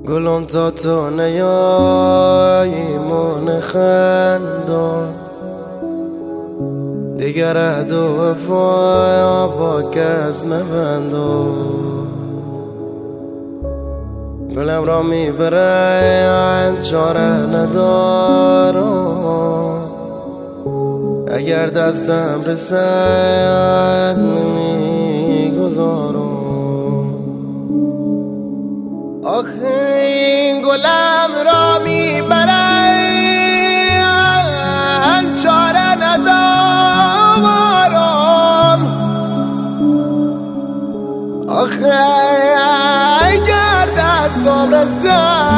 گلم تا تو نیایی من خندان دیگر عهد و وفا با کس نبندم. گلم را میبرن چاره ندارم، اگر دستم رسد نمیگذارم. آخه این گلم را میبرن چاره ندارم. آخه اگر دستم رسد